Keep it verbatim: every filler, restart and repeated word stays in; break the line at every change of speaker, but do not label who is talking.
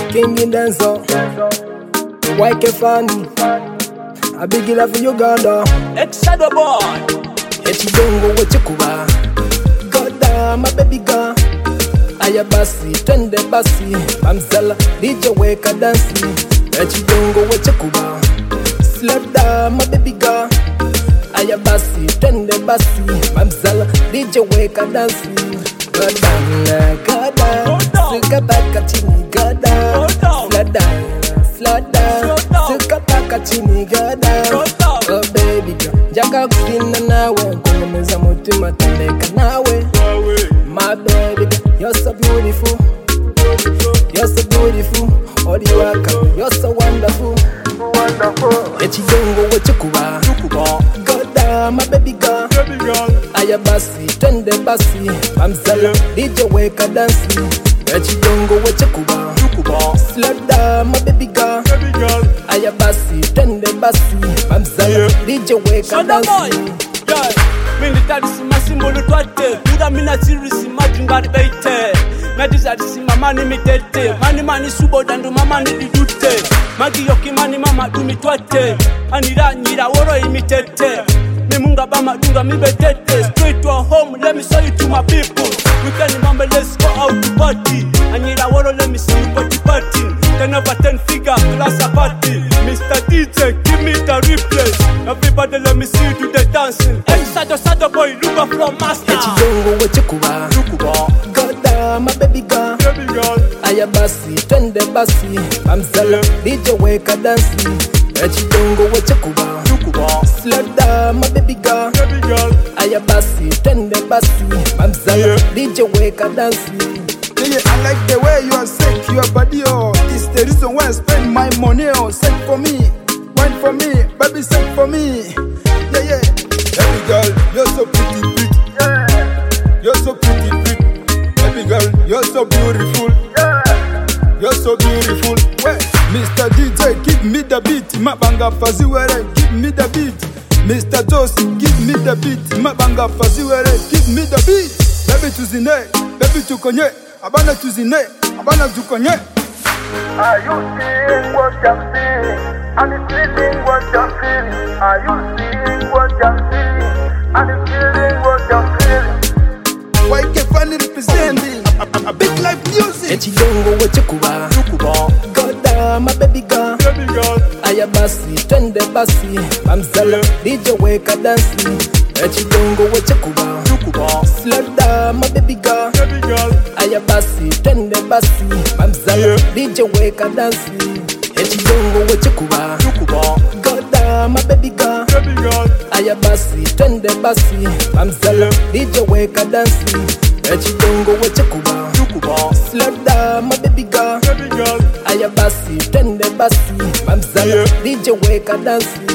King in Denzel, Y K Fanny, a big love for Uganda.
Exado boy,
Echidongo wechikuba, Goda my baby girl. Aya basi, twende basi, Mamzala, D J weka dansi. Echidongo wechikuba, slow down my baby girl. Aya basi, twende basi, Mamzala, D J weka dansi. Goda, goda, suka baka chini goda. Slow down, slow down, suka baka chini goda. Oh baby girl, jaka kusina nawe, kunemeza mutima tendeka nawe. My baby girl, you're so beautiful, you're so beautiful. All you are coming, you're so wonderful, wonderful. Echidongo wechikuba, goda my baby girl. Aya basi, twende basi, Mamzala, D J weka dansi. Echidongo wechikuba, slow down my baby girl. Aya basi, twende basi, Mamzala, D J weka dansi.
Military sima simbolo twate, muda mina sirisi majungari beite. Medizari sima mani mitete, mani mani subo dandu mama ni didute. Magi yoki mani mama dumi twate, anira nyira woro imitete. Mimunga bama dunga mibetete, straight to a home, let me show you to my people. Weekend mama, let's go out to party. Anira woro, let me see you party party. Ten over ten figure, class a party. Mister D J, give me the replay. Everybody let me see you do the dancing. Hey, Sado Sado boy, look up from master.
Echidongo wechikuba, goda my baby girl. Aya basi, twende basi, Mamzala, D J weka dansi. Echidongo wechikuba, slow down my baby girl. Aya basi, twende basi, Mamzala, D J weka dansi.
Yeah, I like the way you are sick, your body, oh. It's the reason why I spend my money, oh. Set for me, wine for me, baby, set for me. Yeah, yeah. Baby girl, you're so pretty, pretty. Yeah. You're so pretty, pretty. Baby girl, you're so beautiful. Yeah. You're so beautiful. Well, Mister D J, give me the beat. Mabanga faziwere, give me the beat. Mister Josie, give me the beat. Mabanga faziwere, give me the beat. Baby tuzine, baby tukonye. Abana tuzine, abana tukonye.
Are you seeing what I'm seeing? And you feeling what I'm feeling? Are you seeing what I'm seeing? And you feeling what I'm feeling?
Y K Fanny representing a, a, a big life music.
Echidongo wechikuba, goda my baby girl. Aya basi, twende basi, Mamzala, D J weka dansi. Echidongo wechikuba, slow down my baby girl. Aya basi, twende basi, Mamzala, D J weka dansi. Echidongo wechikuba, goda my baby girl. Aya basi, twende basi, Mamzala, D J weka dansi. Echidongo wechikuba, slow down my baby girl. Aya basi, twende basi, Mamzala, D J weka dansi.